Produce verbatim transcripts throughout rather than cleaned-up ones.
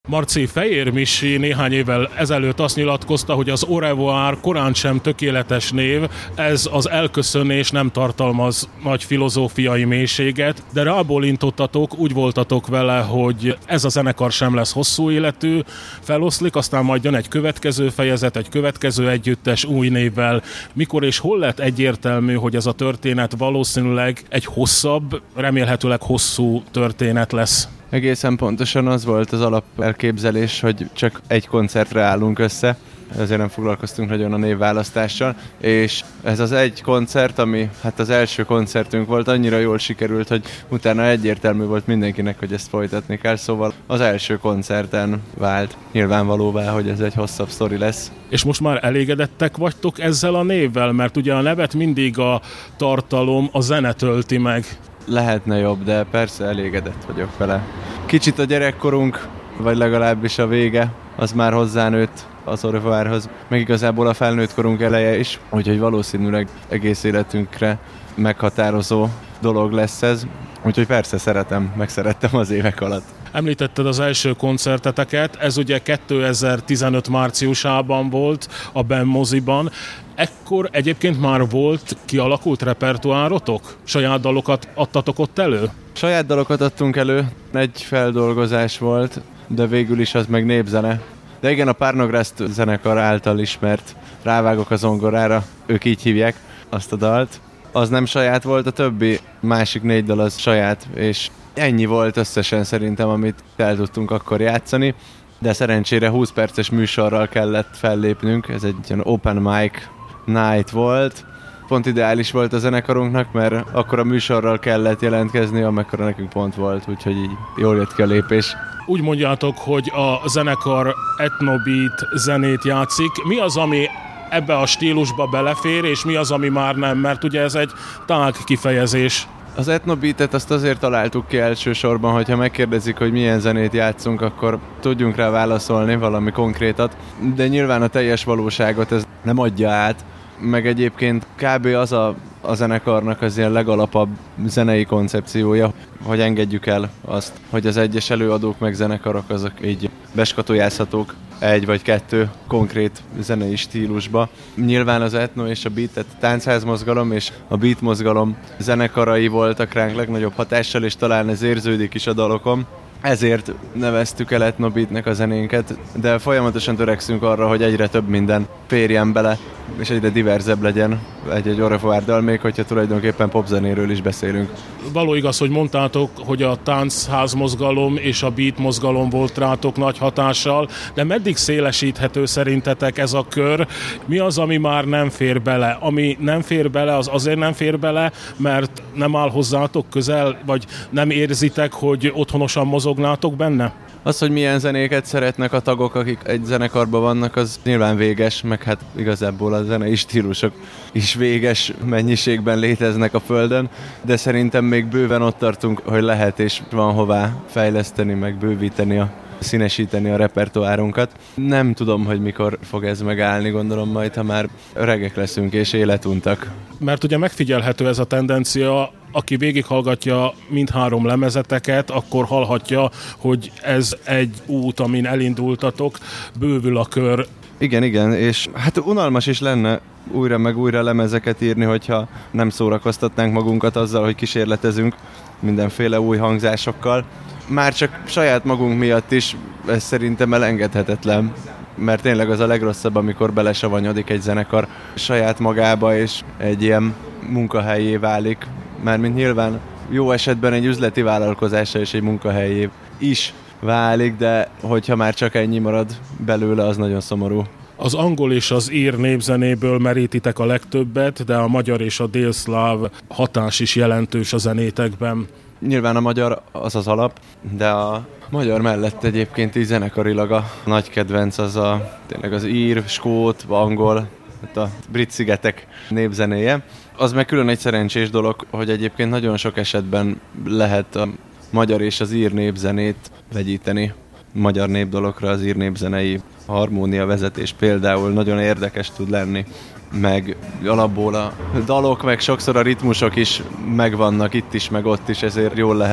Marci, Fejér Misi néhány évvel ezelőtt azt nyilatkozta, hogy az Au revoir korán sem tökéletes név, ez az elköszönés nem tartalmaz nagy filozófiai mélységet, de rábólintottatok, úgy voltatok vele, hogy ez a zenekar sem lesz hosszú életű, feloszlik, aztán majd jön egy következő fejezet, egy következő együttes új névvel. Mikor és hol lett egyértelmű, hogy ez a történet valószínűleg egy hosszabb, remélhetőleg hosszú történet lesz? Egészen pontosan az volt az alap elképzelés, hogy csak egy koncertre állunk össze, ezért nem foglalkoztunk nagyon a névválasztással, és ez az egy koncert, ami hát az első koncertünk volt, annyira jól sikerült, hogy utána egyértelmű volt mindenkinek, hogy ezt folytatni kell, szóval az első koncerten vált nyilvánvalóvá, hogy ez egy hosszabb sztori lesz. És most már elégedettek vagytok ezzel a névvel, mert ugye a nevet mindig a tartalom, a zene tölti meg. Lehetne jobb, de persze elégedett vagyok vele. Kicsit a gyerekkorunk, vagy legalábbis a vége, az már hozzánőtt az Au revoirhoz, meg igazából a felnőtt korunk eleje is, úgyhogy valószínűleg egész életünkre meghatározó dolog lesz ez. Úgyhogy persze szeretem, megszerettem az évek alatt. Említetted az első koncerteteket, ez ugye kétezer-tizenöt márciusában volt a Ben moziban. Ekkor egyébként már volt kialakult repertoárotok? Saját dalokat adtatok ott elő? Saját dalokat adtunk elő, egy feldolgozás volt, de végül is az meg népzene. De igen, a Párnograszt zenekar által ismert Rávágok a zongorára, ők így hívják azt a dalt. Az nem saját volt, a többi másik négy dal az saját, és ennyi volt összesen szerintem, amit el tudtunk akkor játszani, de szerencsére húsz perces műsorral kellett fellépnünk, ez egy ilyen open mic night volt. Pont ideális volt a zenekarunknak, mert akkor a műsorral kellett jelentkezni, amekkora nekünk pont volt, úgyhogy így jól jött ki a lépés. Úgy mondjátok, hogy a zenekar etnobeat zenét játszik. Mi az, ami ebbe a stílusba belefér, és mi az, ami már nem, mert ugye ez egy tág kifejezés. Az etnobeatet azt azért találtuk ki elsősorban, hogyha megkérdezik, hogy milyen zenét játszunk, akkor tudjunk rá válaszolni valami konkrétat, de nyilván a teljes valóságot ez nem adja át, meg egyébként kb. Az a, a zenekarnak az ilyen legalapabb zenei koncepciója, hogy engedjük el azt, hogy az egyes előadók meg zenekarok azok így beskatujázhatók egy vagy kettő konkrét zenei stílusba. Nyilván az etno és a beat, tehát a táncházmozgalom és a beat mozgalom zenekarai voltak ránk legnagyobb hatással, és talán ez érződik is a dalokon. Ezért neveztük el etnobeatnek a zenénket, de folyamatosan törekszünk arra, hogy egyre több minden férjen bele, és egyre diverzebb legyen egy-egy Au revoir dal, még hogyha tulajdonképpen popzenéről is beszélünk. Való igaz, hogy mondtátok, hogy a táncházmozgalom és a beat mozgalom volt rátok nagy hatással, de meddig szélesíthető szerintetek ez a kör? Mi az, ami már nem fér bele? Ami nem fér bele, az azért nem fér bele, mert nem áll hozzátok közel, vagy nem érzitek, hogy otthonosan mozognátok benne? Az, hogy milyen zenéket szeretnek a tagok, akik egy zenekarban vannak, az nyilván véges, meg hát igazából a zenei stílusok is véges mennyiségben léteznek a Földön, de szerintem még bőven ott tartunk, hogy lehet és van hová fejleszteni, meg bővíteni, a, színesíteni a repertoárunkat. Nem tudom, hogy mikor fog ez megállni, gondolom majd, ha már öregek leszünk és életuntak. Mert ugye megfigyelhető ez a tendencia, aki végighallgatja mindhárom lemezeteket, akkor hallhatja, hogy ez egy út, amin elindultatok, bővül a kör. Igen, igen, és hát unalmas is lenne újra meg újra lemezeket írni, hogyha nem szórakoztatnánk magunkat azzal, hogy kísérletezünk mindenféle új hangzásokkal. Már csak saját magunk miatt is ez szerintem elengedhetetlen, mert tényleg az a legrosszabb, amikor belesavanyodik egy zenekar saját magába, és egy ilyen munkahelyé válik. Mármint nyilván jó esetben egy üzleti vállalkozása és egy munkahelyé is válik, de hogyha már csak ennyi marad belőle, az nagyon szomorú. Az angol és az ír népzenéből merítitek a legtöbbet, de a magyar és a délszláv hatás is jelentős a zenétekben. Nyilván a magyar az az alap, de a magyar mellett egyébként így zenekarilag a nagy kedvenc az a, tényleg az ír, skót, angol, a brit szigetek népzenéje. Az meg külön egy szerencsés dolog, hogy egyébként nagyon sok esetben lehet a magyar és az ír népzenét vegyíteni. Magyar népdalokra az ír népzenei harmónia vezetés például nagyon érdekes tud lenni, meg alapból a dalok, meg sokszor a ritmusok is megvannak itt is, meg ott is, ezért jól lehet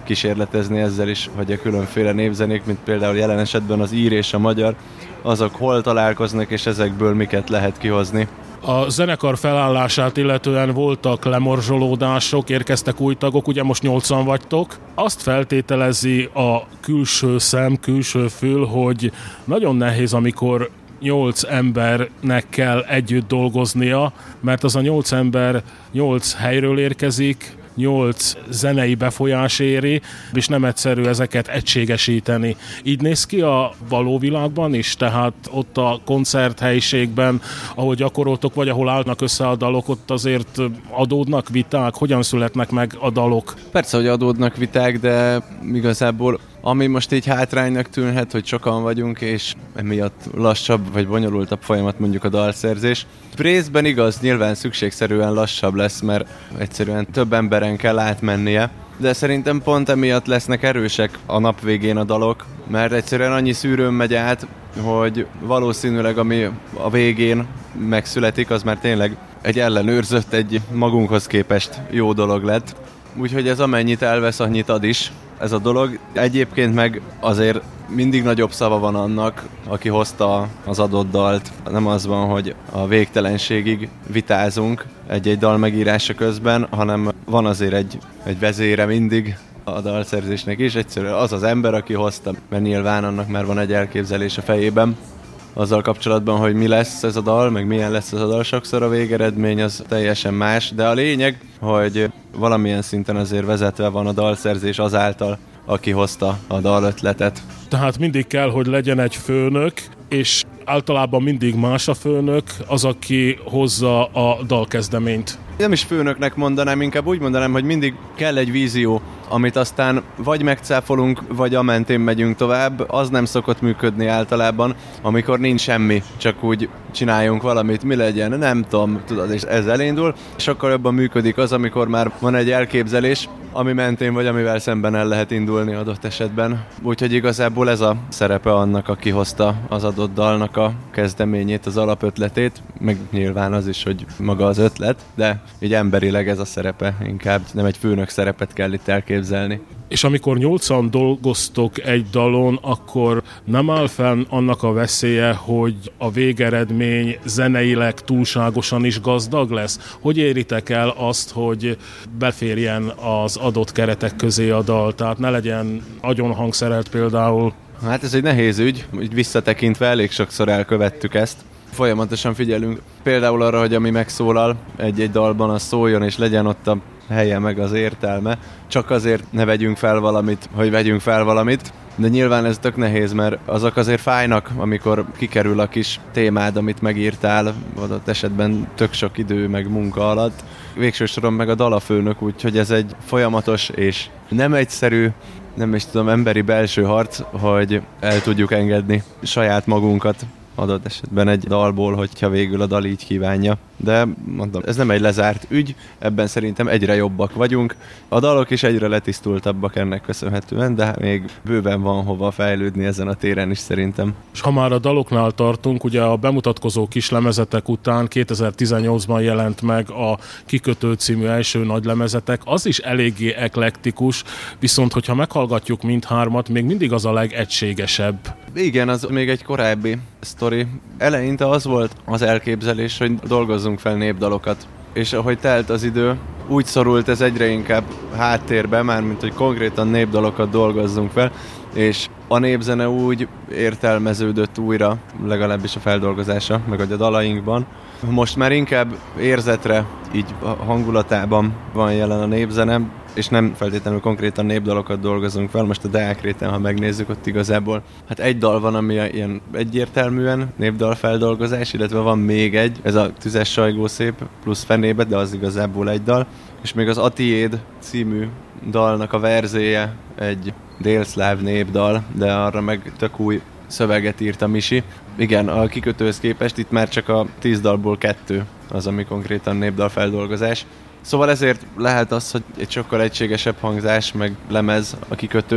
kísérletezni ezzel is, hogy a különféle népzenék, mint például jelen esetben az ír és a magyar, azok hol találkoznak, és ezekből miket lehet kihozni. A zenekar felállását illetően voltak lemorzsolódások, érkeztek új tagok, ugye most nyolcan vagytok. Azt feltételezi a külső szem, külső fül, hogy nagyon nehéz, amikor nyolc embernek kell együtt dolgoznia, mert az a nyolc ember nyolc helyről érkezik, nyolc zenei befolyás éri, és nem egyszerű ezeket egységesíteni. Így néz ki a való világban is, tehát ott a koncerthelyiségben, ahol gyakoroltok, vagy ahol állnak össze a dalok, ott azért adódnak viták? Hogyan születnek meg a dalok? Persze, hogy adódnak viták, de igazából ami most így hátránynak tűnhet, hogy sokan vagyunk, és emiatt lassabb vagy bonyolultabb folyamat mondjuk a dalszerzés. Részben igaz, nyilván szükségszerűen lassabb lesz, mert egyszerűen több emberen kell átmennie, de szerintem pont emiatt lesznek erősek a nap végén a dalok, mert egyszerűen annyi szűrőn megy át, hogy valószínűleg ami a végén megszületik, az már tényleg egy ellenőrzött, egy magunkhoz képest jó dolog lett. Úgyhogy ez amennyit elvesz, annyit ad is ez a dolog. Egyébként meg azért mindig nagyobb szava van annak, aki hozta az adott dalt. Nem az van, hogy a végtelenségig vitázunk egy-egy dal megírása közben, hanem van azért egy, egy vezére mindig a dalszerzésnek is. Egyszerűen az az ember, aki hozta, mert nyilván annak már van egy elképzelés a fejében azzal kapcsolatban, hogy mi lesz ez a dal, meg milyen lesz ez a dal. Sokszor a végeredmény az teljesen más, de a lényeg, hogy valamilyen szinten azért vezetve van a dalszerzés azáltal, aki hozta a dalötletet. Tehát mindig kell, hogy legyen egy főnök, és általában mindig más a főnök, az, aki hozza a dalkezdeményt. Nem is főnöknek mondanám, inkább úgy mondanám, hogy mindig kell egy vízió, amit aztán vagy megcáfolunk, vagy amentén megyünk tovább. Az nem szokott működni általában, amikor nincs semmi, csak úgy csináljunk valamit, mi legyen, nem tudom, tudod, és ez elindul. Sokkal jobban működik az, amikor már van egy elképzelés, ami mentén vagy amivel szemben el lehet indulni adott esetben. Úgyhogy igazából ez a szerepe annak, aki hozta az adott dalnak a kezdeményét, az alapötletét, meg nyilván az is, hogy maga az ötlet, de így emberileg ez a szerepe, inkább nem egy főnök szerepet kell itt elképzelni. És amikor nyolcan dolgoztok egy dalon, akkor nem áll fenn annak a veszélye, hogy a végeredmény zeneileg túlságosan is gazdag lesz? Hogy éritek el azt, hogy beférjen az adott keretek közé a dal? Tehát ne legyen agyon hangszerelt például. Hát ez egy nehéz ügy, így visszatekintve elég sokszor elkövettük ezt. Folyamatosan figyelünk például arra, hogy ami megszólal egy-egy dalban, az szóljon, és legyen ott a helye meg az értelme. Csak azért ne vegyünk fel valamit, hogy vegyünk fel valamit. De nyilván ez tök nehéz, mert azok azért fájnak, amikor kikerül a kis témád, amit megírtál, adott esetben tök sok idő meg munka alatt. Végső soron meg a dalafőnök, úgyhogy ez egy folyamatos és nem egyszerű, nem is tudom, emberi belső harc, hogy el tudjuk engedni saját magunkat adott esetben egy dalból, hogyha végül a dal így kívánja. De mondom, ez nem egy lezárt ügy, ebben szerintem egyre jobbak vagyunk. A dalok is egyre letisztultabbak ennek köszönhetően, de még bőven van hova fejlődni ezen a téren is szerintem. És ha már a daloknál tartunk, ugye a bemutatkozó kislemezetek után kétezer-tizennyolcban jelent meg a Kikötő című első nagylemezetek, az is eléggé eklektikus, viszont hogyha meghallgatjuk mindhármat, még mindig az a legegységesebb. Igen, az még egy korábbi sztori. Eleinte az volt az elképzelés, hogy dolgozzunk fel népdalokat. És ahogy telt az idő, úgy szorult ez egyre inkább háttérbe, mármint hogy konkrétan népdalokat dolgozzunk fel, és a népzene úgy értelmeződött újra, legalábbis a feldolgozása, meg a dalainkban. Most már inkább érzetre, így a hangulatában van jelen a népzene, és nem feltétlenül konkrétan népdalokat dolgozunk fel. Most a Deák Réten, ha megnézzük, ott igazából hát egy dal van, ami ilyen egyértelműen népdal feldolgozás, illetve van még egy, ez a Tüzes sajgó szép plusz fenébe, de az igazából egy dal. És még az Atiéd című dalnak a verzéje egy délszláv népdal, de arra meg tök új szöveget írt a Misi. Igen, a Kikötőhöz képest itt már csak a tíz dalból kettő az, ami konkrétan népdal feldolgozás. Szóval ezért lehet az, hogy egy sokkal egységesebb hangzás, meg lemez a Kikötő,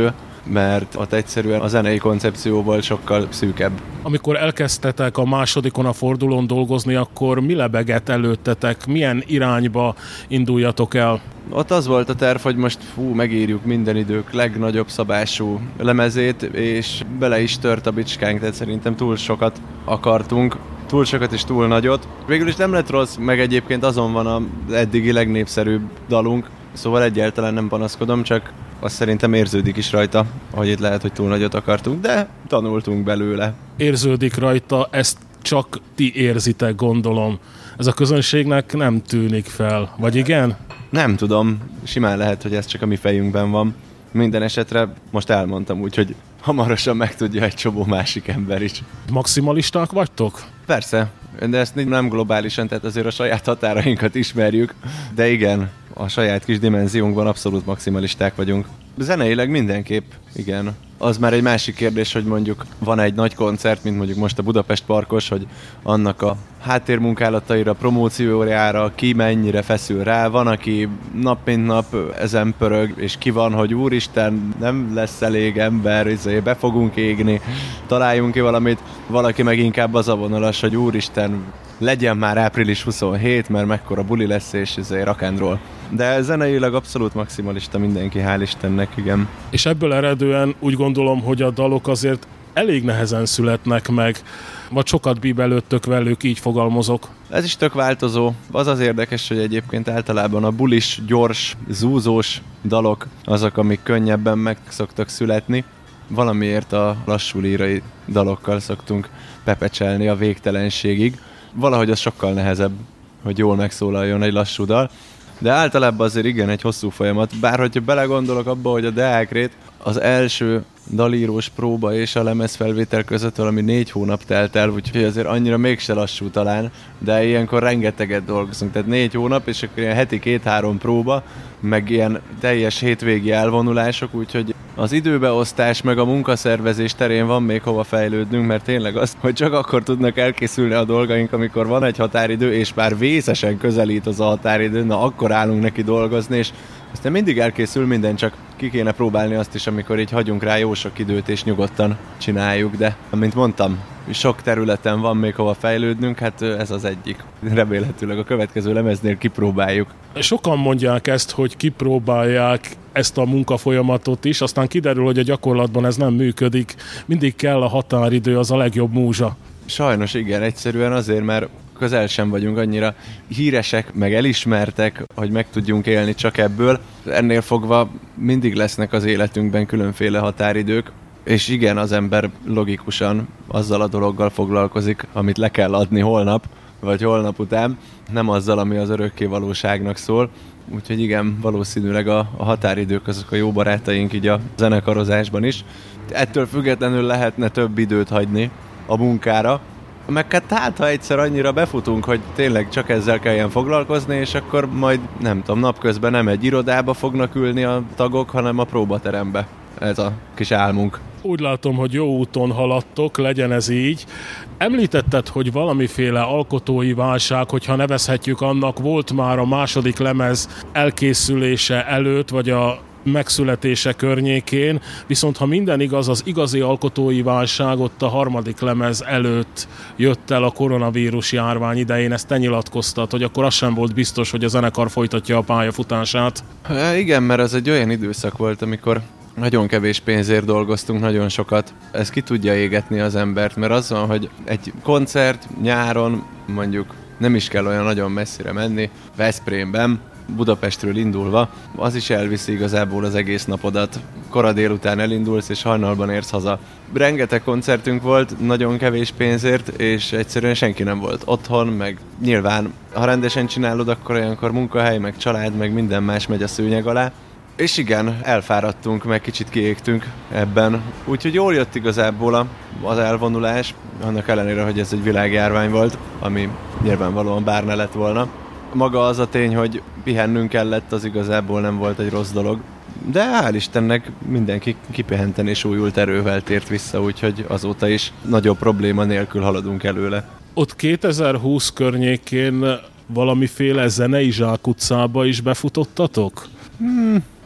mert ott egyszerűen a zenei koncepció volt sokkal szűkebb. Amikor elkezdtetek a másodikon a fordulón dolgozni, akkor mi lebegett előttetek? Milyen irányba induljatok el? Ott az volt a terv, hogy most fú, megírjuk minden idők legnagyobb szabású lemezét, és bele is tört a bicskánk, tehát szerintem túl sokat akartunk, túl sokat és túl nagyot. Végül is nem lett rossz, meg egyébként azon van az eddigi legnépszerűbb dalunk, szóval egyáltalán nem panaszkodom, csak azt szerintem érződik is rajta, hogy itt lehet, hogy túl nagyot akartunk, de tanultunk belőle. Érződik rajta, ezt csak ti érzitek, gondolom. Ez a közönségnek nem tűnik fel, vagy igen? Nem tudom, simán lehet, hogy ez csak a mi fejünkben van. Minden esetre most elmondtam úgy, hogy hamarosan megtudja egy csomó másik ember is. Maximalisták vagytok? Persze, de ezt nem globálisan, tehát azért a saját határainkat ismerjük, de igen, a saját kis dimenziónkban abszolút maximalisták vagyunk. Zeneileg mindenképp, igen. Az már egy másik kérdés, hogy mondjuk van egy nagy koncert, mint mondjuk most a Budapest Parkos, hogy annak a háttérmunkálataira, promóciójára ki mennyire feszül rá. Van, aki nap mint nap ezen pörög, és ki van, hogy úristen, nem lesz elég ember, izé, be fogunk égni, találjunk ki valamit. Valaki meg inkább az a vonalas, hogy úristen, legyen már április huszonhét, mert mekkora buli lesz, és izé, rock and roll. De zeneileg abszolút maximalista mindenki, hál' Istennek, igen. És ebből eredően úgy gondolom, hogy a dalok azért elég nehezen születnek meg, vagy sokat bíbelődtök velük, így fogalmazok. Ez is tök változó. Az az érdekes, hogy egyébként általában a bulis, gyors, zúzós dalok azok, amik könnyebben meg szoktak születni. Valamiért a lassú lírai dalokkal szoktunk pepecselni a végtelenségig. Valahogy az sokkal nehezebb, hogy jól megszólaljon egy lassú dal. De általában azért igen, egy hosszú folyamat. Bár hogyha belegondolok abba, hogy a Deákrét az első dalírós próba és a lemezfelvétel között valami négy hónap telt el, úgyhogy azért annyira mégse lassú talán, de ilyenkor rengeteget dolgozunk. Tehát négy hónap, és akkor ilyen heti két-három próba, meg ilyen teljes hétvégi elvonulások, úgyhogy az időbeosztás meg a munkaszervezés terén van még hova fejlődnünk, mert tényleg az, hogy csak akkor tudnak elkészülni a dolgaink, amikor van egy határidő, és már vészesen közelít az a határidő, na akkor állunk neki dolgozni, és aztán mindig elkészül minden, csak ki kéne próbálni azt is, amikor így hagyunk rá jó sok időt, és nyugodtan csináljuk, de mint mondtam, sok területen van még hova fejlődnünk, hát ez az egyik. Remélhetőleg a következő lemeznél kipróbáljuk. Sokan mondják ezt, hogy kipróbálják ezt a munkafolyamatot is, aztán kiderül, hogy a gyakorlatban ez nem működik. Mindig kell a határidő, az a legjobb múzsa. Sajnos igen, egyszerűen azért, mert közel sem vagyunk annyira híresek, meg elismertek, hogy meg tudjunk élni csak ebből. Ennél fogva mindig lesznek az életünkben különféle határidők, és igen, az ember logikusan azzal a dologgal foglalkozik, amit le kell adni holnap, vagy holnap után, nem azzal, ami az örökké valóságnak szól. Úgyhogy igen, valószínűleg a, a határidők azok a jó barátaink így a zenekarozásban is. Ettől függetlenül lehetne több időt hagyni a munkára, meg hát ha egyszer annyira befutunk, hogy tényleg csak ezzel kelljen foglalkozni, és akkor majd, nem tudom, napközben nem egy irodába fognak ülni a tagok, hanem a próbaterembe. Ez a kis álmunk. Úgy látom, hogy jó úton haladtok, legyen ez így. Említetted, hogy valamiféle alkotói válság, hogyha nevezhetjük annak, volt már a második lemez elkészülése előtt, vagy a megszületése környékén, viszont ha minden igaz, az igazi alkotói válság ott a harmadik lemez előtt jött el a koronavírus járvány idején, ezt te nyilatkoztat, hogy akkor az sem volt biztos, hogy a zenekar folytatja a pályafutását. Há, igen, mert ez egy olyan időszak volt, amikor nagyon kevés pénzért dolgoztunk, nagyon sokat. Ez ki tudja égetni az embert, mert az van, hogy egy koncert nyáron, mondjuk nem is kell olyan nagyon messzire menni, Veszprémben, Budapestről indulva, az is elviszi igazából az egész napodat. Kora délután elindulsz, és hajnalban érsz haza. Rengeteg koncertünk volt, nagyon kevés pénzért, és egyszerűen senki nem volt otthon, meg nyilván, ha rendesen csinálod, akkor olyankor munkahely, meg család, meg minden más megy a szőnyeg alá. És igen, elfáradtunk, meg kicsit kiégtünk ebben. Úgyhogy jól jött igazából az elvonulás, annak ellenére, hogy ez egy világjárvány volt, ami nyilvánvalóan bár ne lett volna. Maga az a tény, hogy pihennünk kellett, az igazából nem volt egy rossz dolog. De hál' Istennek mindenki kipihenten és újult erővel tért vissza, úgyhogy azóta is nagyobb probléma nélkül haladunk előle. Ott kétezer-húsz környékén valamiféle zenei zsákutcába is befutottatok? Hmm,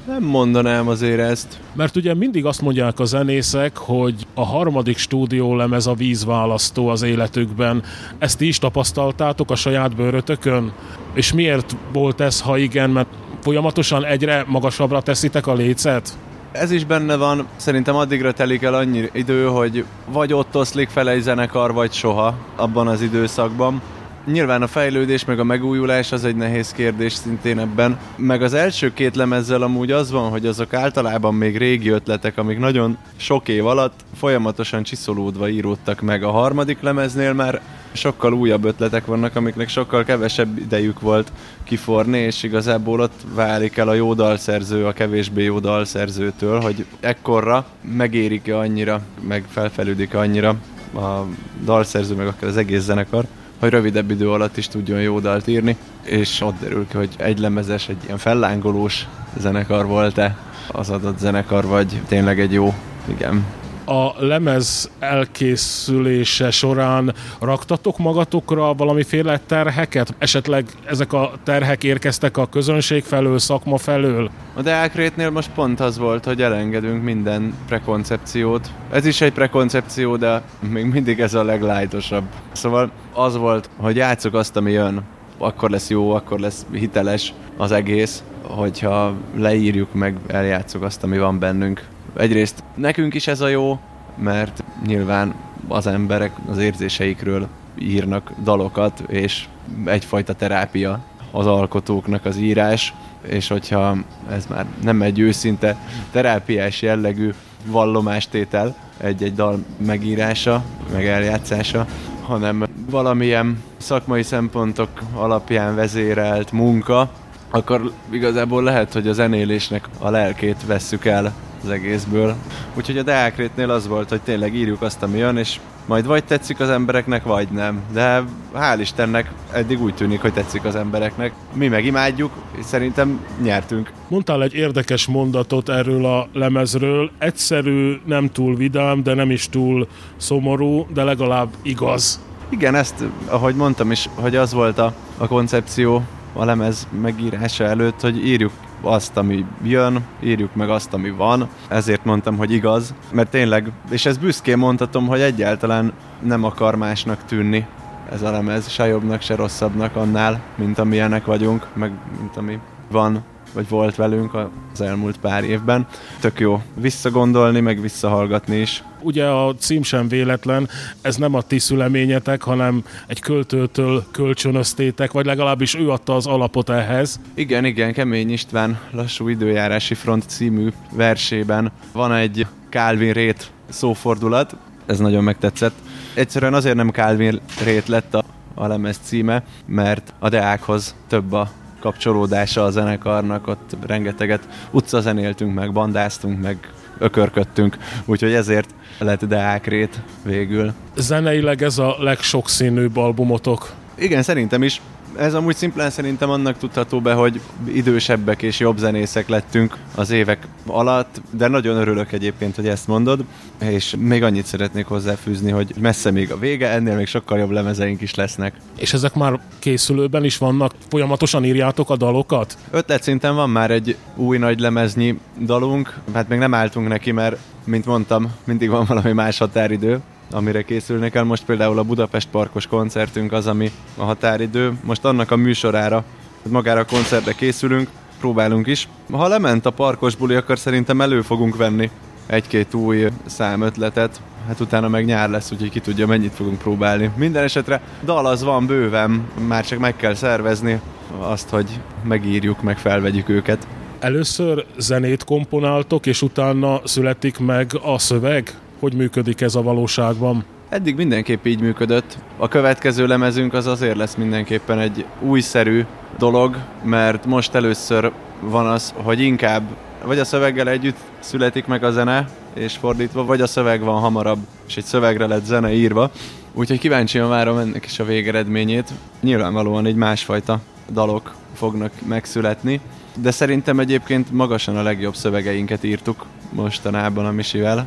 Nem mondanám azért ezt. Mert ugye mindig azt mondják a zenészek, hogy a harmadik stúdiólemez a vízválasztó az életükben. Ezt ti is tapasztaltátok a saját bőrötökön? És miért volt ez, ha igen, mert folyamatosan egyre magasabbra teszitek a lécet? Ez is benne van, szerintem addigra telik el annyi idő, hogy vagy ott oszlik fel egy zenekar, vagy soha abban az időszakban. Nyilván a fejlődés meg a megújulás az egy nehéz kérdés szintén ebben. Meg az első két lemezzel amúgy az van, hogy azok általában még régi ötletek, amik nagyon sok év alatt folyamatosan csiszolódva íródtak meg. A harmadik lemeznél már sokkal újabb ötletek vannak, amiknek sokkal kevesebb idejük volt kiforni, és igazából ott válik el a jó dalszerző a kevésbé jó dalszerzőtől, hogy ekkorra megérik-e annyira, meg felfejlődik-e annyira a dalszerző, meg akár az egész zenekar, hogy rövidebb idő alatt is tudjon jó dalt írni, és ott derül ki, hogy egy lemezes, egy ilyen fellángolós zenekar volt-e az adott zenekar, vagy tényleg egy jó, igen. A lemez elkészülése során raktatok magatokra valamiféle terheket? Esetleg ezek a terhek érkeztek a közönség felől, szakma felől? A Deák Rétnél most pont az volt, hogy elengedünk minden prekoncepciót. Ez is egy prekoncepció, de még mindig ez a leglájtosabb. Szóval az volt, hogy játsszuk azt, ami jön. Akkor lesz jó, akkor lesz hiteles az egész, hogyha leírjuk meg, eljátsszuk azt, ami van bennünk. Egyrészt nekünk is ez a jó, mert nyilván az emberek az érzéseikről írnak dalokat, és egyfajta terápia az alkotóknak az írás, és hogyha ez már nem egy őszinte terápiás jellegű vallomástétel, egy-egy dal megírása, meg eljátszása, hanem valamilyen szakmai szempontok alapján vezérelt munka, akkor igazából lehet, hogy a zenélésnek a lelkét vesszük el az egészből. Úgyhogy a Deák Rétnél az volt, hogy tényleg írjuk azt, ami jön, és majd vagy tetszik az embereknek, vagy nem. De hál' Istennek eddig úgy tűnik, hogy tetszik az embereknek. Mi meg imádjuk, és szerintem nyertünk. Mondtál egy érdekes mondatot erről a lemezről. Egyszerű, nem túl vidám, de nem is túl szomorú, de legalább igaz. Igen, ezt, ahogy mondtam is, hogy az volt a, a koncepció a lemez megírása előtt, hogy írjuk azt, ami jön, írjuk meg azt, ami van. Ezért mondtam, hogy igaz, mert tényleg, és ez büszkén mondhatom, hogy egyáltalán nem akar másnak tűnni ez a lemez, se jobbnak, se rosszabbnak annál, mint amilyenek vagyunk, meg mint ami van, vagy volt velünk az elmúlt pár évben. Tök jó visszagondolni, meg visszahallgatni is. Ugye a cím sem véletlen, ez nem a ti szüleményetek, hanem egy költőtől kölcsönöztétek, vagy legalábbis ő adta az alapot ehhez. Igen, igen, Kemény István Lassú időjárási front című versében van egy Kálvin Rét szófordulat, ez nagyon megtetszett. Egyszerűen azért nem Kálvin Rét lett a, a lemez címe, mert a Deákhoz több a kapcsolódása a zenekarnak, ott rengeteget utcazenéltünk, meg bandáztunk, meg ökörködtünk, úgyhogy ezért lett Deák Rét végül. Zeneileg ez a legsokszínűbb albumotok. Igen, szerintem is. Ez amúgy szimplán szerintem annak tudható be, hogy idősebbek és jobb zenészek lettünk az évek alatt, de nagyon örülök egyébként, hogy ezt mondod, és még annyit szeretnék hozzáfűzni, hogy messze még a vége, ennél még sokkal jobb lemezeink is lesznek. És ezek már készülőben is vannak? Folyamatosan írjátok a dalokat? Ötlet van már egy új nagy lemeznyi dalunk, hát még nem álltunk neki, mert, mint mondtam, mindig van valami más határidő, amire készülni kell. Most például a Budapest Parkos koncertünk az, ami a határidő. Most annak a műsorára, hogy magára a koncertre készülünk, próbálunk is. Ha lement a parkos buli, akkor szerintem elő fogunk venni egy-két új számötletet. Hát utána meg nyár lesz, úgyhogy ki tudja, mennyit fogunk próbálni. Minden esetre dal az van bőven, már csak meg kell szervezni azt, hogy megírjuk, meg felvegyük őket. Először zenét komponáltok, és utána születik meg a szöveg? Hogy működik ez a valóságban? Eddig mindenképp így működött. A következő lemezünk az azért lesz mindenképpen egy újszerű dolog, mert most először van az, hogy inkább vagy a szöveggel együtt születik meg a zene, és fordítva, vagy a szöveg van hamarabb, és egy szövegre lett zene írva. Úgyhogy kíváncsian várom ennek is a végeredményét. Nyilvánvalóan egy másfajta dalok fognak megszületni, de szerintem egyébként magasan a legjobb szövegeinket írtuk mostanában a Misivel.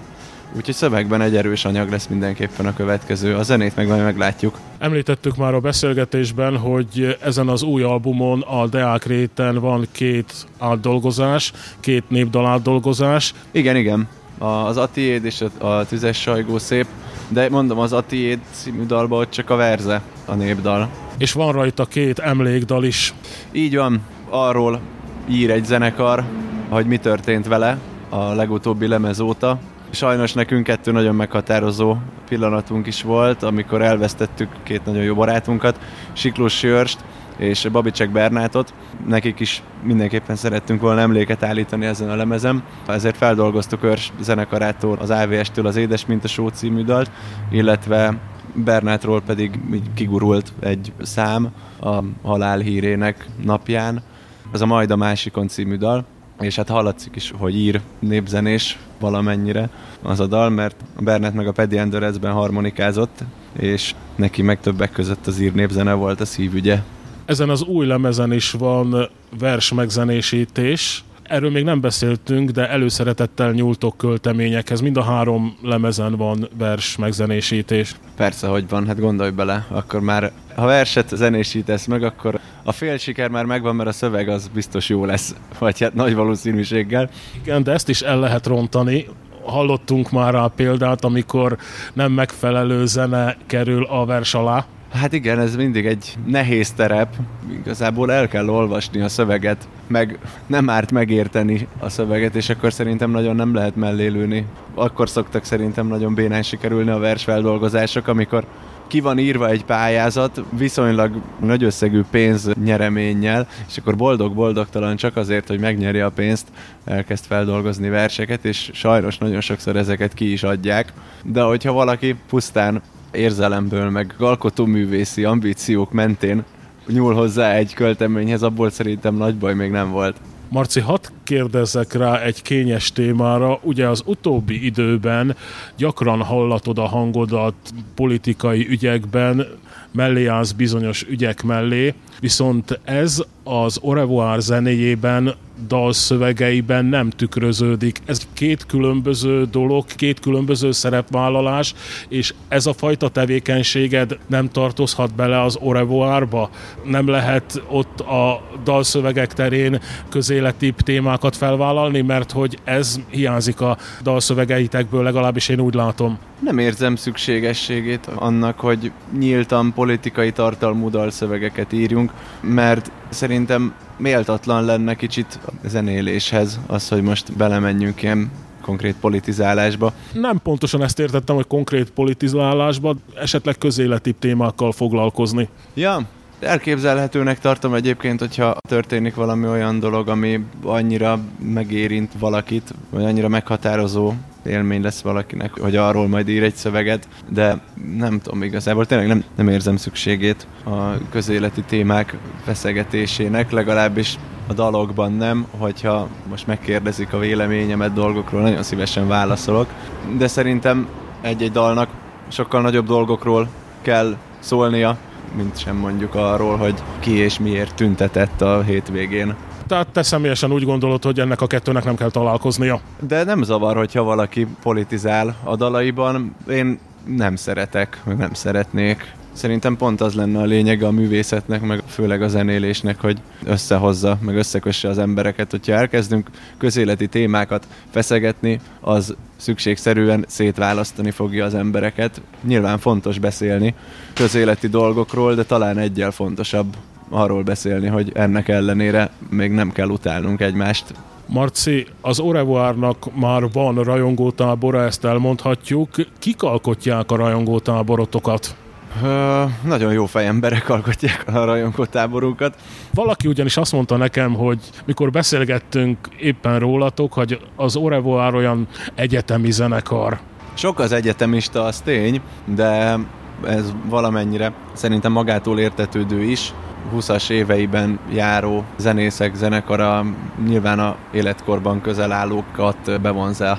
Úgyhogy szövegben egy erős anyag lesz mindenképpen a következő. A zenét meg majd meglátjuk. Említettük már a beszélgetésben, hogy ezen az új albumon, a Deák Réten van két átdolgozás, két népdal átdolgozás. Igen, igen. Az Atiéd és a Tüzes sajgó szép, de mondom, az Atiéd című dalban ott csak a verze a népdal. És van rajta két emlékdal is. Így van, arról ír egy zenekar, hogy mi történt vele a legutóbbi lemez óta. Sajnos nekünk kettő nagyon meghatározó pillanatunk is volt, amikor elvesztettük két nagyon jó barátunkat, Siklós Jörst és Babicek Bernátot. Nekik is mindenképpen szerettünk volna emléket állítani ezen a lemezem. Ezért feldolgoztuk Őrs zenekarától, az á vé es-től az Édes mint a só című dalt, illetve Bernátról pedig kigurult egy szám a halál hírének napján. Ez a Majd a másikon című dal, és hát hallatszik is, hogy ír népzenés valamennyire az a dal, mert a Bernát meg a Pedi Endörecben harmonikázott, és neki meg többek között az ír népzene volt a szívügye. Ezen az új lemezen is van vers megzenésítés. Erről még nem beszéltünk, de előszeretettel nyúltok költeményekhez. Mind a három lemezen van vers megzenésítés. Persze, hogy van, hát gondolj bele, akkor már ha verset zenésítesz meg, akkor a fél siker már megvan, mert a szöveg az biztos jó lesz, vagy hát nagy valószínűséggel. Igen, de ezt is el lehet rontani. Hallottunk már rá példát, amikor nem megfelelő zene kerül a vers alá. Hát igen, ez mindig egy nehéz terep. Igazából el kell olvasni a szöveget, meg nem árt megérteni a szöveget, és akkor szerintem nagyon nem lehet mellélőni. Akkor szoktak szerintem nagyon bénán sikerülni a versfeldolgozások, amikor ki van írva egy pályázat viszonylag nagy összegű pénznyereménnyel, és akkor boldog-boldogtalan csak azért, hogy megnyeri a pénzt, elkezd feldolgozni verseket, és sajnos nagyon sokszor ezeket ki is adják. De hogyha valaki pusztán érzelemből, meg alkotóművészi ambíciók mentén nyúl hozzá egy költeményhez, abból szerintem nagy baj még nem volt. Marci, hadd kérdezzek rá egy kényes témára. Ugye az utóbbi időben gyakran hallatod a hangodat politikai ügyekben, mellé állsz bizonyos ügyek mellé, viszont ez az Au revoir zenéjében, dalszövegeiben nem tükröződik. Ez két különböző dolog, két különböző szerepvállalás, és ez a fajta tevékenységed nem tartozhat bele az Au revoir-ba? Nem lehet ott a dalszövegek terén közéleti témákat felvállalni, mert hogy ez hiányzik a dalszövegeitekből, legalábbis én úgy látom. Nem érzem szükségességét annak, hogy nyíltan politikai tartalmú dalszövegeket írjunk, mert szerintem méltatlan lenne kicsit a zenéléshez az, hogy most belemenjünk ilyen konkrét politizálásba. Nem pontosan ezt értettem, hogy konkrét politizálásba, esetleg közéleti témákkal foglalkozni. Ja, elképzelhetőnek tartom egyébként, hogyha történik valami olyan dolog, ami annyira megérint valakit, vagy annyira meghatározó élmény lesz valakinek, hogy arról majd ír egy szöveget, de nem tudom igazából, tényleg nem, nem érzem szükségét a közéleti témák feszegetésének, legalábbis a dalokban nem, hogyha most megkérdezik a véleményemet dolgokról, nagyon szívesen válaszolok, de szerintem egy-egy dalnak sokkal nagyobb dolgokról kell szólnia, mint sem mondjuk arról, hogy ki és miért tüntetett a hétvégén. Tehát te személyesen úgy gondolod, hogy ennek a kettőnek nem kell találkoznia? De nem zavar, hogyha valaki politizál a dalaiban. Én nem szeretek, meg nem szeretnék. Szerintem pont az lenne a lényege a művészetnek, meg főleg a zenélésnek, hogy összehozza, meg összekösse az embereket. Hogyha elkezdünk közéleti témákat feszegetni, az szükségszerűen szétválasztani fogja az embereket. Nyilván fontos beszélni közéleti dolgokról, de talán egyel fontosabb arról beszélni, hogy ennek ellenére még nem kell utálnunk egymást. Marci, az Au revoir-nak már van rajongótábora, ezt elmondhatjuk. Kik alkotják a rajongótáborotokat? Ö, nagyon jó fejemberek alkotják a rajongótáborunkat. Valaki ugyanis azt mondta nekem, hogy mikor beszélgettünk éppen rólatok, hogy az Au revoir olyan egyetemi zenekar. Sok az egyetemista, az tény, de ez valamennyire szerintem magától értetődő is. húszas éveiben járó zenészek zenekara nyilván a életkorban közel állókat bevonzza.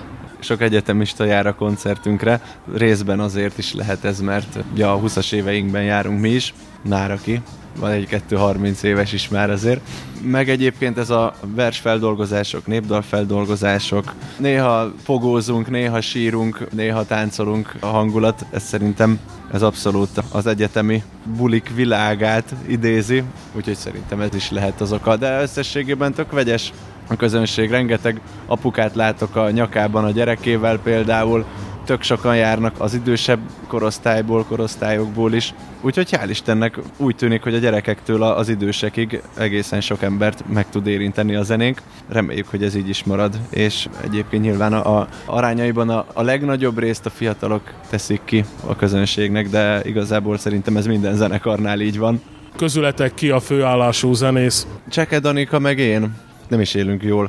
sok egyetemista jár a koncertünkre. Részben azért is lehet ez, mert ugye a húszas éveinkben járunk mi is, már aki. Van egy-kettő harminc éves is már azért. Meg egyébként ez a versfeldolgozások, népdalfeldolgozások. Néha fogózunk, néha sírunk, néha táncolunk a hangulat. Ez szerintem ez abszolút az egyetemi bulik világát idézi, úgyhogy szerintem ez is lehet az oka. De összességében tök vegyes a közönség. Rengeteg apukát látok a nyakában a gyerekével például. Tök sokan járnak az idősebb korosztályból, korosztályokból is. Úgyhogy hál' Istennek úgy tűnik, hogy a gyerekektől az idősekig egészen sok embert meg tud érinteni a zenénk. Reméljük, hogy ez így is marad. És egyébként nyilván a, a arányaiban a, a legnagyobb részt a fiatalok teszik ki a közönségnek, de igazából szerintem ez minden zenekarnál így van. Közületek ki a főállású zenész? Cseke Danika meg én. Nem is élünk jól.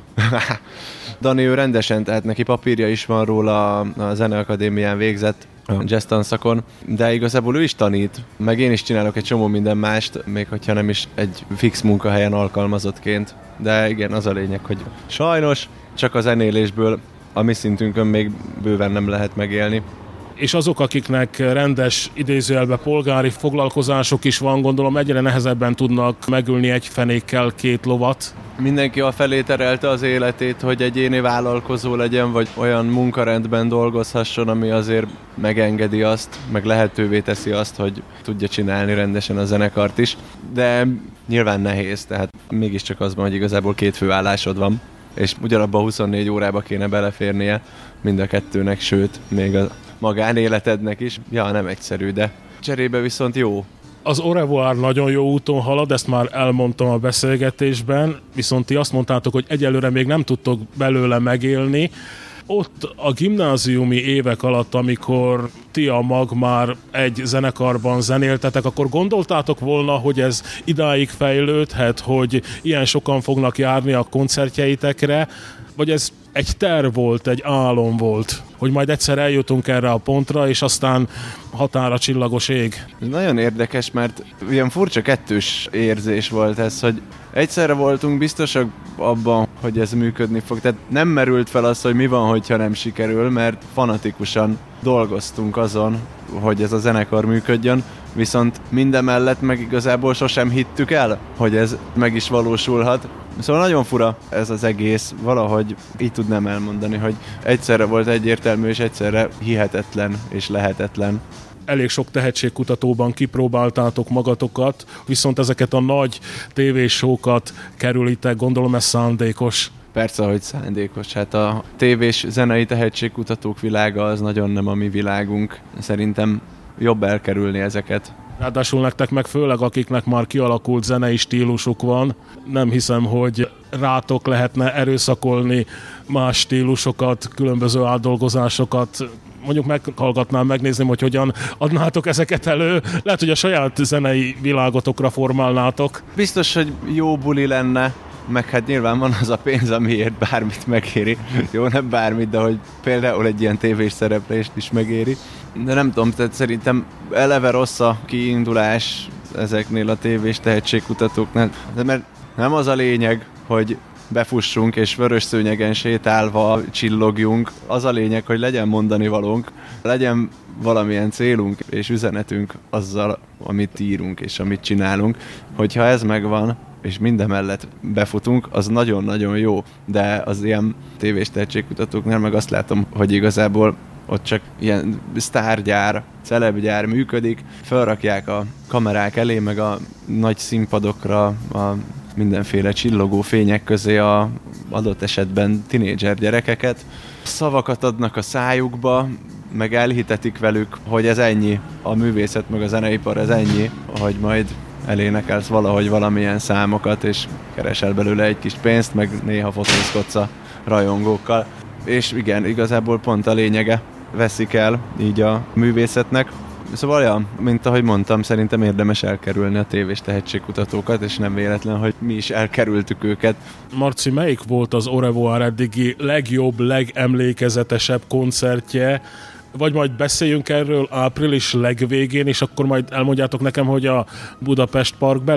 Dani, ő rendesen, tehát neki papírja is van róla, a Zeneakadémián végzett a jazz tanszakon, de igazából ő is tanít, meg én is csinálok egy csomó minden mást, még hogyha nem is egy fix munkahelyen alkalmazottként. De igen, az a lényeg, hogy sajnos csak a zenélésből a mi szintünkön még bőven nem lehet megélni. És azok, akiknek rendes idézőjelben polgári foglalkozások is van, gondolom egyre nehezebben tudnak megülni egy fenékkel két lovat. Mindenki a felé terelte az életét, hogy egyéni vállalkozó legyen, vagy olyan munkarendben dolgozhasson, ami azért megengedi azt, meg lehetővé teszi azt, hogy tudja csinálni rendesen a zenekart is. De nyilván nehéz, tehát mégiscsak az van, hogy igazából két főállásod van, és ugyanabban a huszonnégy órába kéne beleférnie mind a kettőnek, sőt, még a magánéletednek is. Ja, nem egyszerű, de cserébe viszont jó. Az Au revoir nagyon jó úton halad, ezt már elmondtam a beszélgetésben, viszont ti azt mondtátok, hogy egyelőre még nem tudtok belőle megélni. Ott a gimnáziumi évek alatt, amikor ti a mag már egy zenekarban zenéltetek, akkor gondoltátok volna, hogy ez idáig fejlődhet, hogy ilyen sokan fognak járni a koncertjeitekre, vagy ez egy terv volt, egy álom volt, hogy majd egyszer eljutunk erre a pontra, és aztán határa csillagos ég. Ez nagyon érdekes, mert ilyen furcsa kettős érzés volt ez, hogy egyszerre voltunk biztosak abban, hogy ez működni fog. Tehát nem merült fel az, hogy mi van, hogyha nem sikerül, mert fanatikusan dolgoztunk azon, hogy ez a zenekar működjön, viszont mindemellett meg igazából sosem hittük el, hogy ez meg is valósulhat. Szóval nagyon fura ez az egész, valahogy így tudnám elmondani, hogy egyszerre volt egyértelmű, és egyszerre hihetetlen és lehetetlen. Elég sok tehetségkutatóban kipróbáltátok magatokat, viszont ezeket a nagy tévésókat kerülitek, gondolom ez szándékos. Persze, hogy szándékos. Hát a tévés zenei tehetségkutatók világa az nagyon nem a mi világunk. Szerintem jobb elkerülni ezeket. Ráadásul nektek meg főleg, akiknek már kialakult zenei stílusuk van, nem hiszem, hogy rátok lehetne erőszakolni más stílusokat, különböző átdolgozásokat. Mondjuk meghallgatnám, megnézném, hogy hogyan adnátok ezeket elő. Lehet, hogy a saját zenei világotokra formálnátok. Biztos, hogy jó buli lenne, meg hát nyilván van az a pénz, amiért bármit megéri. Jó, nem bármit, de hogy például egy ilyen tévés szereplést is megéri. De nem tudom, tehát szerintem eleve rossz a kiindulás ezeknél a tévés tehetségkutatóknál. De mert nem az a lényeg, hogy befussunk és vörös szőnyegen sétálva csillogjunk. Az a lényeg, hogy legyen mondani valónk, legyen valamilyen célunk és üzenetünk azzal, amit írunk és amit csinálunk. Hogyha ez megvan, és mindemellett befutunk, az nagyon-nagyon jó. De az ilyen tévés tehetségkutatóknál meg azt látom, hogy igazából ott csak ilyen sztárgyár, celebgyár működik, felrakják a kamerák elé, meg a nagy színpadokra, a mindenféle csillogó fények közé a adott esetben tinédzser gyerekeket. Szavakat adnak a szájukba, meg elhitetik velük, hogy ez ennyi, a művészet meg a zeneipar ez ennyi, hogy majd elénekelsz valahogy valamilyen számokat, és keresel belőle egy kis pénzt, meg néha fotózkodsz a rajongókkal. És igen, igazából pont a lényege veszik el így a művészetnek. Szóval olyan, mint ahogy mondtam, szerintem érdemes elkerülni a tévés tehetségkutatókat, és nem véletlen, hogy mi is elkerültük őket. Marci, melyik volt az Au revoir eddigi legjobb, legemlékezetesebb koncertje? Vagy majd beszéljünk erről április legvégén, és akkor majd elmondjátok nekem, hogy a Budapest Parkbeli?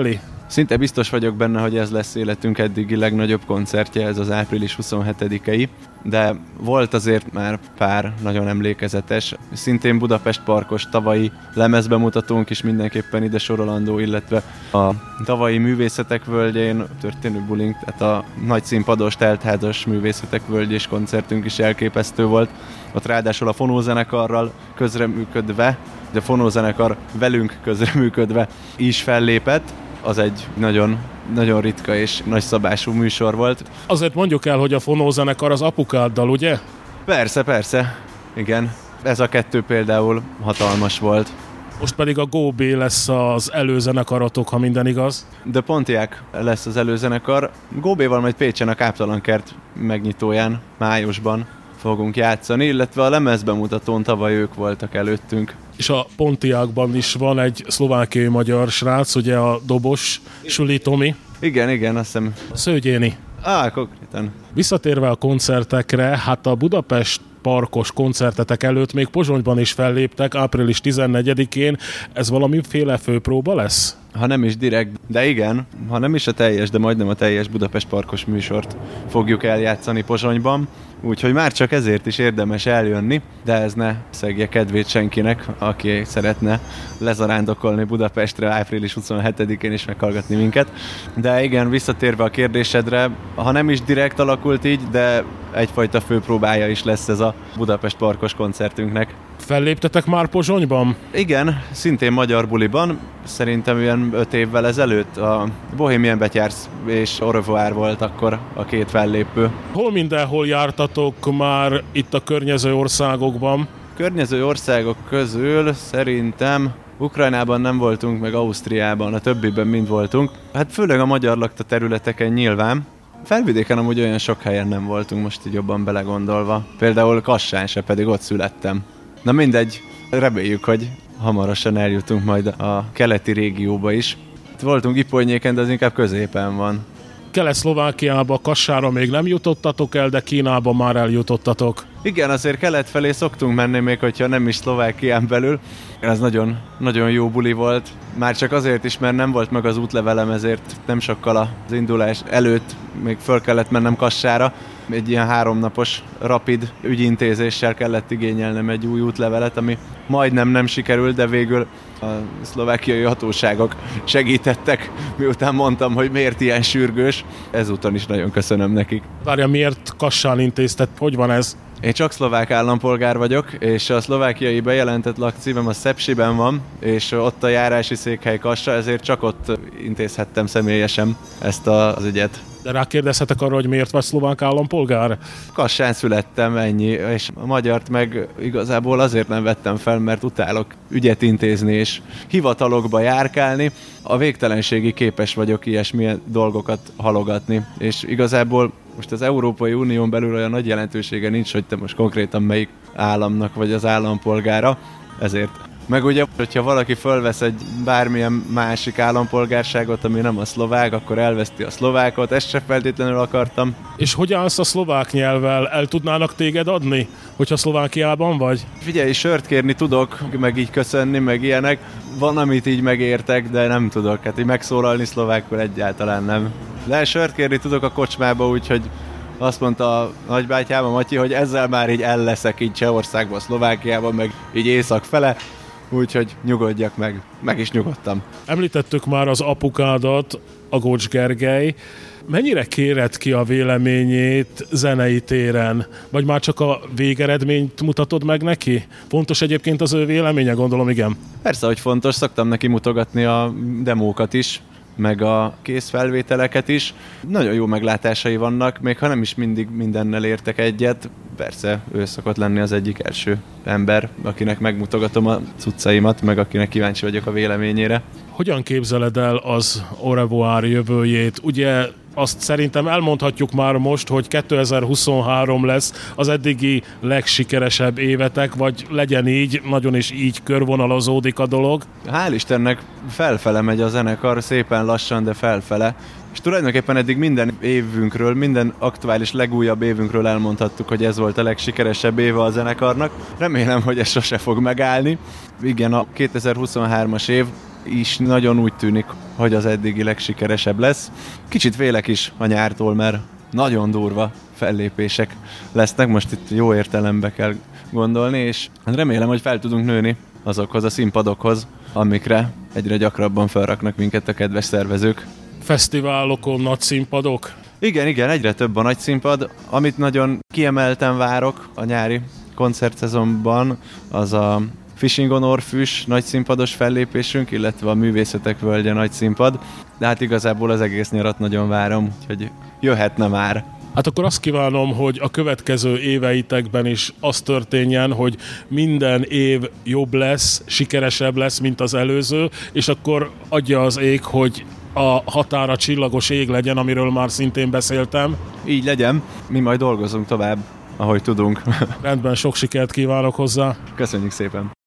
Szinte biztos vagyok benne, hogy ez lesz életünk eddigi legnagyobb koncertje, ez az április huszonhetedikei, de volt azért már pár nagyon emlékezetes, szintén Budapest Parkos tavalyi lemezbemutatónk is mindenképpen ide sorolandó, illetve a tavalyi Művészetek Völgyén történő bulink, tehát a nagy színpados, teltházas Művészetek Völgyés koncertünk is elképesztő volt. Ott ráadásul a fonózenekarral közreműködve, de a fonózenekar velünk közreműködve is fellépett. Az egy nagyon, nagyon ritka és nagyszabású műsor volt. Azért mondjuk el, hogy a fonózenekar az apukáddal, ugye? Persze, persze. Igen. Ez a kettő például hatalmas volt. Most pedig a Go B lesz az előzenekaratok, ha minden igaz. De Pontiac lesz az előzenekar. Go B-val majd Pécsen a Káptalankert megnyitóján, májusban fogunk játszani, illetve a lemezbemutatón tavaly ők voltak előttünk. És a Pontiacban is van egy szlovákiai magyar srác, ugye a dobos, Suli Tomi. Igen, igen, azt hiszem. Szőgyéni. Á, konkrétan. Visszatérve a koncertekre, hát a Budapest Parkos koncertetek előtt még Pozsonyban is felléptek, április tizennegyedikén. Ez valamiféle főpróba lesz? Ha nem is direkt, de igen, ha nem is a teljes, de majdnem a teljes Budapest Parkos műsort fogjuk eljátszani Pozsonyban, úgyhogy már csak ezért is érdemes eljönni, de ez ne szegje kedvét senkinek, aki szeretne lezarándokolni Budapestre április huszonhetedikén és meghallgatni minket. De igen, visszatérve a kérdésedre, ha nem is direkt alakult így, de egyfajta főpróbája is lesz ez a Budapest Parkos koncertünknek. Felléptetek már Pozsonyban? Igen, szintén magyar buliban, szerintem ilyen öt évvel ezelőtt a Bohemian Betyársz és Au revoir volt akkor a két fellépő. Hol mindenhol jártatok már itt a környező országokban? Környező országok közül szerintem Ukrajnában nem voltunk, meg Ausztriában, a többiben mind voltunk. Hát főleg a magyar lakta területeken nyilván. Felvidéken amúgy olyan sok helyen nem voltunk, most így jobban belegondolva. Például Kassán se, pedig ott születtem. Na mindegy, reméljük, hogy hamarosan eljutunk majd a keleti régióba is. Voltunk Ipolnyéken, de az inkább középen van. Kelet-Szlovákiába, Kassára még nem jutottatok el, de Kínába már eljutottatok. Igen, azért kelet felé szoktunk menni, még hogyha nem is Szlovákián belül. Ez nagyon, nagyon jó buli volt. Már csak azért is, mert nem volt meg az útlevelem, ezért nem sokkal az indulás előtt még föl kellett mennem Kassára. Egy ilyen háromnapos rapid ügyintézéssel kellett igényelnem egy új útlevelet, ami majdnem nem sikerült, de végül a szlovákiai hatóságok segítettek, miután mondtam, hogy miért ilyen sürgős. Ezúton is nagyon köszönöm nekik. Várja, miért Kassán intézted? Hogy van ez? Én csak szlovák állampolgár vagyok, és a szlovákiai bejelentett lakcímem a Szepsiben van, és ott a járási székhely Kassa, ezért csak ott intézhettem személyesen ezt az ügyet. De rákérdezhetek arra, hogy miért vagy szlovák állampolgár? Kassán születtem, ennyi, és a magyart meg igazából azért nem vettem fel, mert utálok ügyet intézni és hivatalokba járkálni. A végtelenségig képes vagyok ilyesmilyen dolgokat halogatni, és igazából most az Európai Unión belül olyan nagy jelentősége nincs, hogy te most konkrétan melyik államnak vagy az állampolgára, ezért. Meg ugye, hogyha valaki fölvesz egy bármilyen másik állampolgárságot, ami nem a szlovák, akkor elveszti a szlovákot, ezt se feltétlenül akartam. És hogy állsz a szlovák nyelvvel? El tudnának téged adni, hogyha Szlovákiában vagy? Figyelj, sört kérni tudok, meg így köszönni, meg ilyenek. Van, amit így megértek, de nem tudok. Hát így megszólalni szlovákul egyáltalán nem. De sört kérni tudok a kocsmába, úgyhogy azt mondta a nagybátyám, a Matyi, hogy ezzel már így el leszek így Csehországban, Szlovákiában, meg így észak fele. Úgyhogy nyugodjak meg. Meg is nyugodtam. Említettük már az apukádat, Agócs Gergely. Mennyire kéred ki a véleményét zenei téren? Vagy már csak a végeredményt mutatod meg neki? Fontos egyébként az ő véleménye, gondolom, igen? Persze, hogy fontos. Szoktam neki mutogatni a demókat is, meg a kész felvételeket is. Nagyon jó meglátásai vannak, még ha nem is mindig mindennel értek egyet. Persze, ő szokott lenni az egyik első ember, akinek megmutogatom a cuccaimat, meg akinek kíváncsi vagyok a véleményére. Hogyan képzeled el az Au revoir jövőjét? Ugye azt szerintem elmondhatjuk már most, hogy kétezer-huszonhárom lesz az eddigi legsikeresebb évetek, vagy legyen így, nagyon is így körvonalazódik a dolog. Hál' Istennek felfele megy a zenekar, szépen lassan, de felfele. És tulajdonképpen eddig minden évünkről, minden aktuális legújabb évünkről elmondhattuk, hogy ez volt a legsikeresebb éve a zenekarnak. Remélem, hogy ez sose fog megállni. Igen, a kétezer-huszonhármas év is nagyon úgy tűnik, hogy az eddigi legsikeresebb lesz. Kicsit félek is a nyártól, mert nagyon durva fellépések lesznek, most itt jó értelembe kell gondolni, és remélem, hogy fel tudunk nőni azokhoz a színpadokhoz, amikre egyre gyakrabban felraknak minket a kedves szervezők. Fesztiválokon, nagy színpadok? Igen, igen, egyre több a nagy színpad. Amit nagyon kiemelten várok a nyári koncertszezonban, az a Fishing on Orfűs nagy színpados fellépésünk, illetve a Művészetek Völgye nagy színpad. De hát igazából az egész nyarat nagyon várom, úgyhogy jöhetne már. Hát akkor azt kívánom, hogy a következő éveitekben is az történjen, hogy minden év jobb lesz, sikeresebb lesz, mint az előző, és akkor adja az ég, hogy a határa csillagos ég legyen, amiről már szintén beszéltem. Így legyen, mi majd dolgozunk tovább, ahogy tudunk. Rendben, sok sikert kívánok hozzá. Köszönjük szépen!